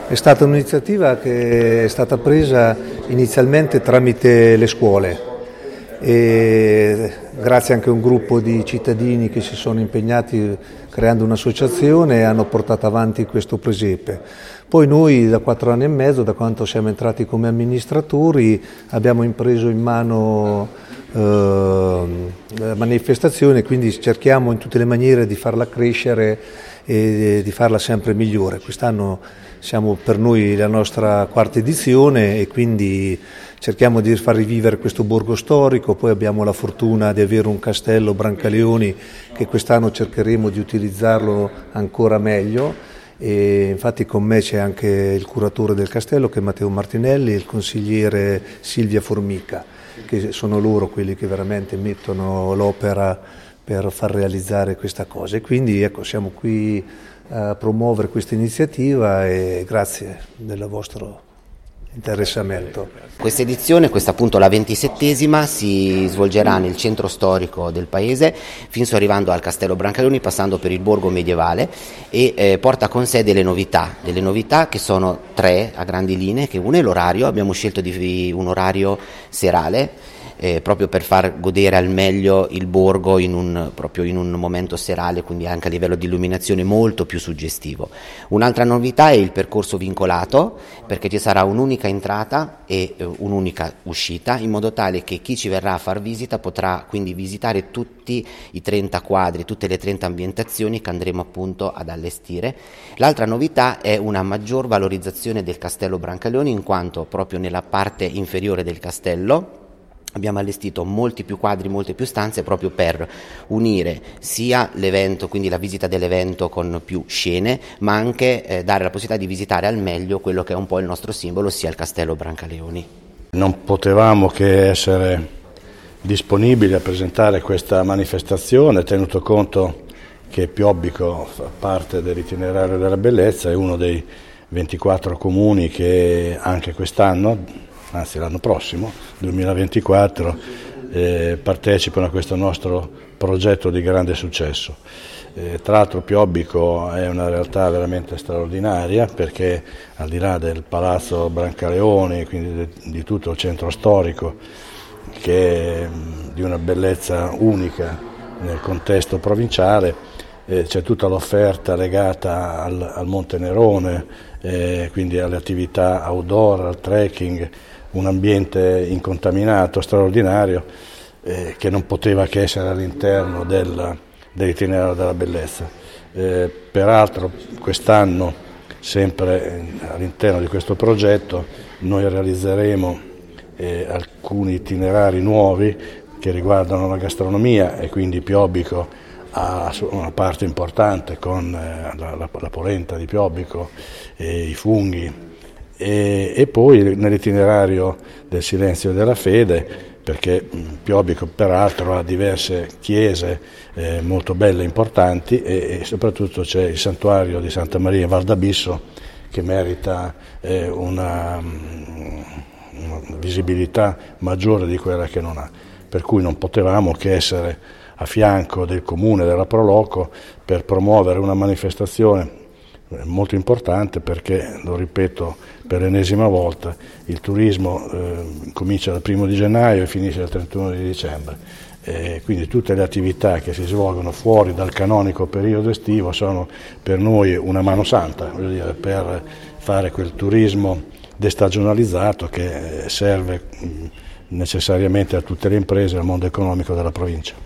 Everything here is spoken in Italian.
È stata un'iniziativa che è stata presa inizialmente tramite le scuole e grazie anche a un gruppo di cittadini che si sono impegnati creando un'associazione e hanno portato avanti questo presepe. Poi noi da 4 anni e mezzo, da quando siamo entrati come amministratori, abbiamo preso in mano la manifestazione, quindi cerchiamo in tutte le maniere di farla crescere e di farla sempre migliore. Quest'anno siamo per noi la nostra 4ª edizione e quindi cerchiamo di far rivivere questo borgo storico. Poi abbiamo la fortuna di avere un castello Brancaleoni che quest'anno cercheremo di utilizzarlo ancora meglio, e infatti con me c'è anche il curatore del castello che è Matteo Martinelli e il consigliere Silvia Formica, che sono loro quelli che veramente mettono l'opera per far realizzare questa cosa. E quindi ecco, siamo qui a promuovere questa iniziativa e grazie del vostro interessamento. Questa edizione, questa appunto la 27esima, si svolgerà nel centro storico del paese, fin arrivando al Castello Brancaleoni, passando per il borgo medievale, e porta con sé delle novità che sono 3 a grandi linee, che una è l'orario. Abbiamo scelto di un orario serale, proprio per far godere al meglio il borgo proprio in un momento serale, quindi anche a livello di illuminazione molto più suggestivo. Un'altra novità è il percorso vincolato, perché ci sarà un'unica entrata e un'unica uscita, in modo tale che chi ci verrà a far visita potrà quindi visitare tutti i 30 quadri, tutte le 30 ambientazioni che andremo appunto ad allestire. L'altra novità è una maggior valorizzazione del Castello Brancaleoni, in quanto proprio nella parte inferiore del castello abbiamo allestito molti più quadri, molte più stanze, proprio per unire sia l'evento, quindi la visita dell'evento con più scene, ma anche dare la possibilità di visitare al meglio quello che è un po' il nostro simbolo, sia il Castello Brancaleoni. Non potevamo che essere disponibili a presentare questa manifestazione, tenuto conto che Piobbico fa parte dell'itinerario della bellezza, è uno dei 24 comuni che anche quest'anno, anzi l'anno prossimo, 2024, partecipano a questo nostro progetto di grande successo. Tra l'altro Piobbico è una realtà veramente straordinaria, perché al di là del Palazzo Brancaleoni, quindi di tutto il centro storico, che è di una bellezza unica nel contesto provinciale, c'è tutta l'offerta legata al Monte Nerone, quindi alle attività outdoor, al trekking, un ambiente incontaminato, straordinario, che non poteva che essere all'interno dell'itinerario della bellezza. Peraltro quest'anno, sempre all'interno di questo progetto, noi realizzeremo alcuni itinerari nuovi che riguardano la gastronomia, e quindi Piobbico ha una parte importante con la polenta di Piobbico e i funghi, e poi nell'itinerario del silenzio e della fede, perché Piobbico peraltro ha diverse chiese molto belle e importanti, e soprattutto c'è il santuario di Santa Maria in Val d'Abisso, che merita una visibilità maggiore di quella che non ha, per cui non potevamo che essere a fianco del comune, della Proloco, per promuovere una manifestazione molto importante, perché, lo ripeto per l'ennesima volta, il turismo comincia dal 1° di gennaio e finisce il 31 di dicembre. Quindi tutte le attività che si svolgono fuori dal canonico periodo estivo sono per noi una mano santa, voglio dire, per fare quel turismo destagionalizzato che serve necessariamente a tutte le imprese e al mondo economico della provincia.